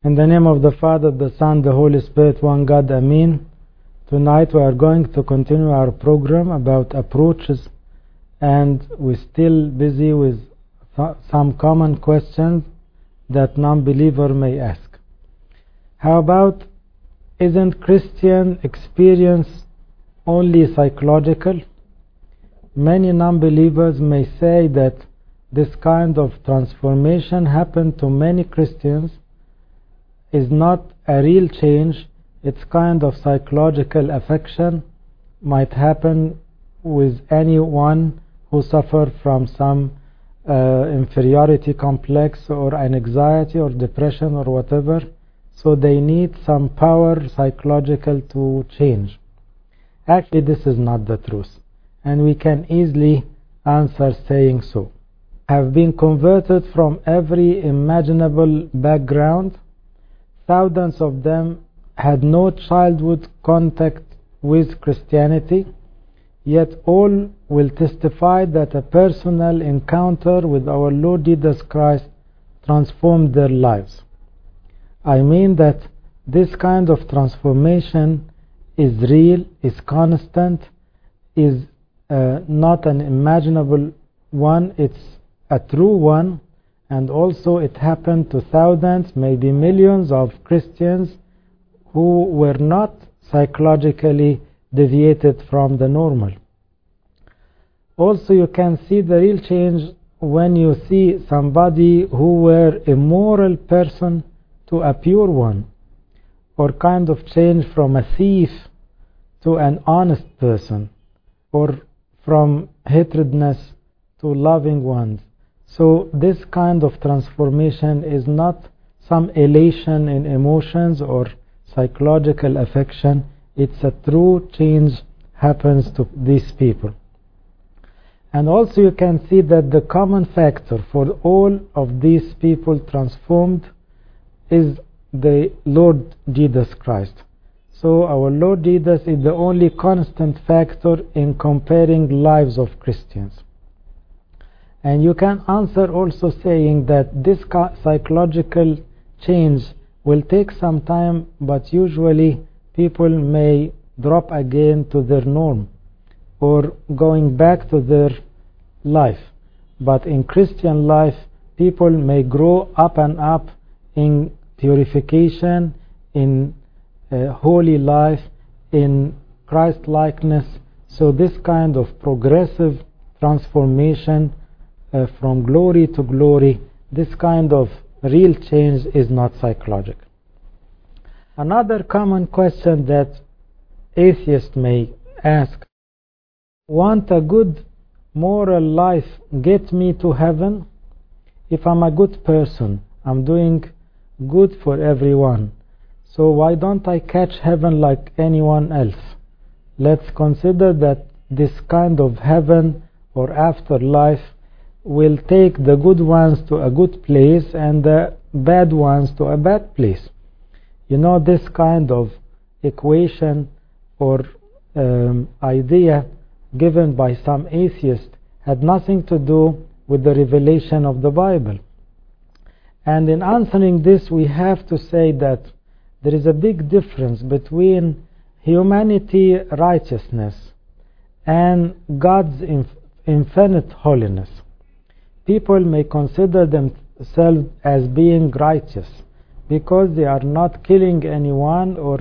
In the name of the Father, the Son, the Holy Spirit, one God, Amen. Tonight we are going to continue our program about approaches, and we're still busy with some common questions that non-believer may ask. How about, isn't Christian experience only psychological? Many non-believers may say that this kind of transformation happened to many Christians is not a real change. It's kind of psychological affection, might happen with anyone who suffer from some inferiority complex or an anxiety or depression or whatever, so they need some power psychological to change. Actually, this is not the truth, and we can easily answer saying so. Have been converted from every imaginable background. Thousands of them had no childhood contact with Christianity, yet all will testify that a personal encounter with our Lord Jesus Christ transformed their lives. I mean that this kind of transformation is real, is constant, is not an imaginable one, it's a true one. And also it happened to thousands, maybe millions of Christians who were not psychologically deviated from the normal. Also you can see the real change when you see somebody who were a moral person to a pure one, or kind of change from a thief to an honest person, or from hatredness to loving ones. So this kind of transformation is not some elation in emotions or psychological affection. It's a true change happens to these people. And also you can see that the common factor for all of these people transformed is the Lord Jesus Christ. So our Lord Jesus is the only constant factor in comparing lives of Christians. And you can answer also saying that this psychological change will take some time, but usually people may drop again to their norm or going back to their life. But in Christian life, people may grow up and up in purification, in holy life, in Christ-likeness. So this kind of progressive transformation from glory to glory, this kind of real change is not psychological. Another common question that atheists may ask: won't a good moral life get me to heaven? If I'm a good person, I'm doing good for everyone, so why don't I catch heaven like anyone else? Let's consider that this kind of heaven or afterlife will take the good ones to a good place and the bad ones to a bad place. You know, this kind of equation or idea given by some atheists had nothing to do with the revelation of the Bible. And in answering this, we have to say that there is a big difference between humanity righteousness and God's infinite holiness. People may consider themselves as being righteous because they are not killing anyone or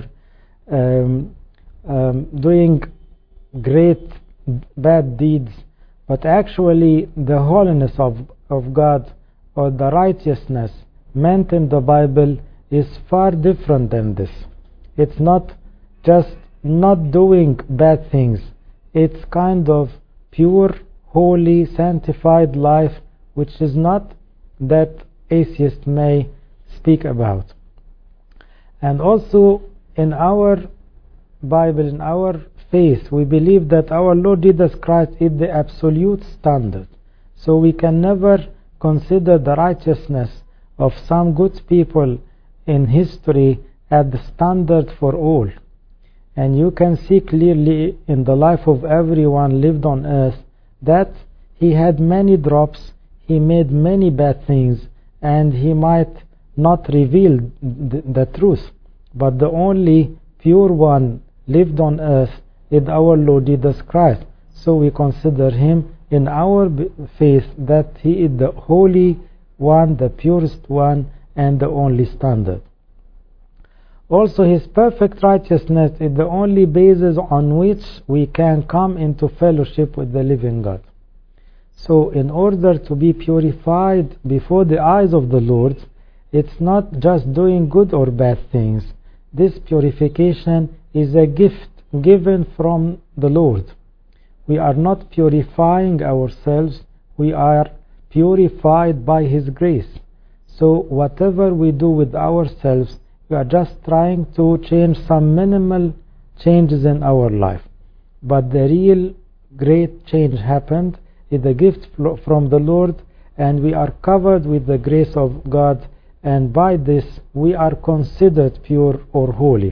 doing great bad deeds, but actually the holiness of God or the righteousness meant in the Bible is far different than this. It's not just not doing bad things, it's kind of pure, holy, sanctified life, which is not that atheists may speak about. And also in our Bible, in our faith, we believe that our Lord Jesus Christ is the absolute standard. So we can never consider the righteousness of some good people in history as the standard for all. And you can see clearly in the life of everyone lived on earth that he had many drops, he made many bad things, and he might not revealed the truth, but the only pure one lived on earth is our Lord Jesus Christ. So we consider him in our faith that he is the holy one, the purest one, and the only standard. Also, his perfect righteousness is the only basis on which we can come into fellowship with the living God. So in order to be purified before the eyes of the Lord, it's not just doing good or bad things. This purification is a gift given from the Lord. We are not purifying ourselves, we are purified by his grace. So whatever we do with ourselves, we are just trying to change some minimal changes in our life. But the real great change happened is a gift from the Lord, and we are covered with the grace of God, and by this we are considered pure or holy.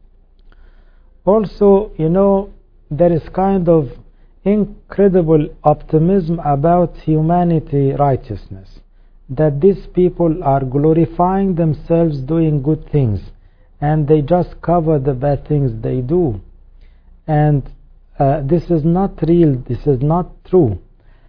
Also, there is kind of incredible optimism about humanity righteousness, that these people are glorifying themselves doing good things, and they just cover the bad things they do. And this is not real, this is not true.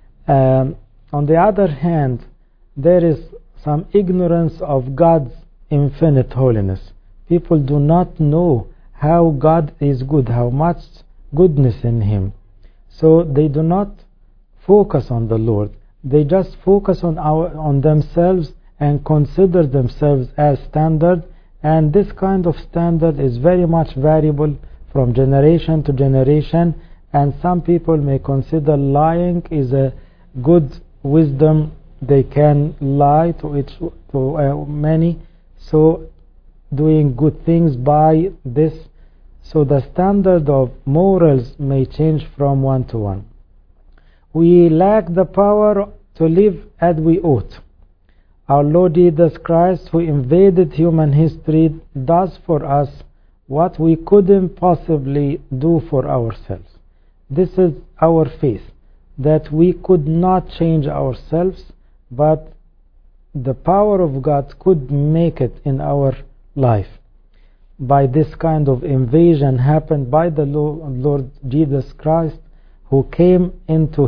On the other hand, there is some ignorance of God's infinite holiness. People do not know how God is good, how much goodness in him. So they do not focus on the Lord. They just focus on themselves and consider themselves as standard, and this kind of standard is very much variable from generation to generation, and some people may consider lying is a good wisdom. They can lie to many, so doing good things by this. So the standard of morals may change from one to one. We lack the power to live as we ought. Our Lord Jesus Christ, who invaded human history, does for us what we couldn't possibly do for ourselves. This is our faith, that we could not change ourselves, but the power of God could make it in our life. By this kind of invasion happened by the Lord Jesus Christ, who came into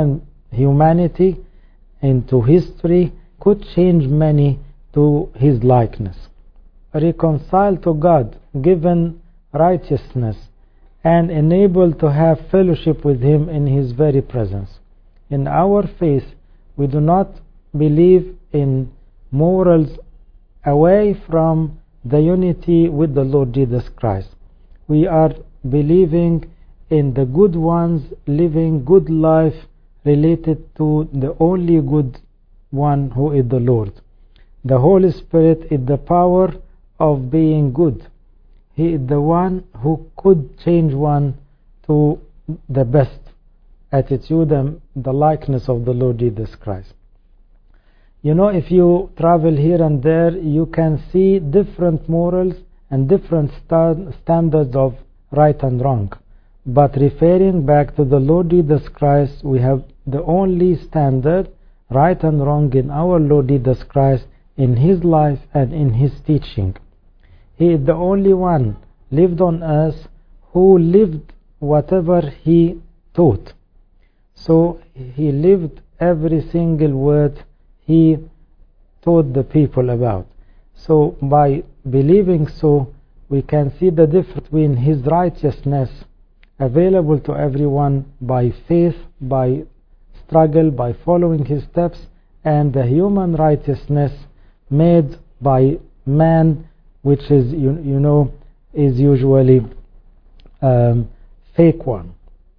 humanity, into history, could change many to his likeness. Reconciled to God, given righteousness, and enabled to have fellowship with him in his very presence. In our faith, we do not believe in morals away from the unity with the Lord Jesus Christ. We are believing in the good ones living good life related to the only good one, who is the Lord. The Holy Spirit is the power of being good. He is the one who could change one to the best attitude and the likeness of the Lord Jesus Christ. If you travel here and there, you can see different morals and different standards of right and wrong. But referring back to the Lord Jesus Christ, we have the only standard, right and wrong, in our Lord Jesus Christ, in his life and in his teaching. He is the only one lived on earth who lived whatever he taught. So he lived every single word he taught the people about. So by believing so, we can see the difference between his righteousness available to everyone by faith, by struggle, by following his steps, and the human righteousness made by man, which is is usually fake one.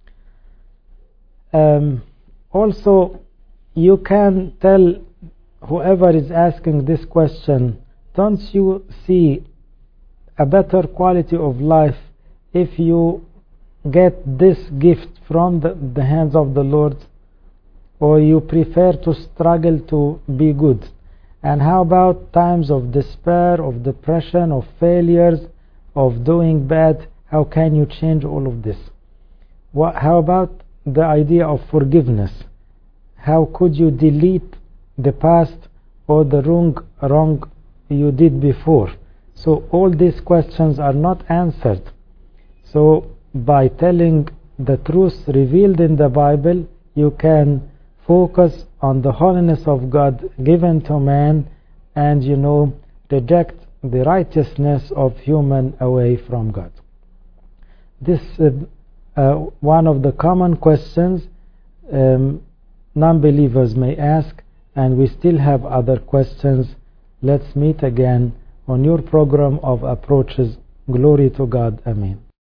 Also, you can tell whoever is asking this question, don't you see a better quality of life if you get this gift from the hands of the Lord, or you prefer to struggle to be good? And how about times of despair, of depression, of failures, of doing bad? How can you change all of this? How about the idea of forgiveness? How could you delete the past or the wrong you did before. So all these questions are not answered. So by telling the truth revealed in the Bible, you can focus on the holiness of God given to man, and reject the righteousness of human away from God. This is one of the common questions non-believers may ask, and we still have other questions. Let's meet again on your program of Approaches. Glory to God. Amen.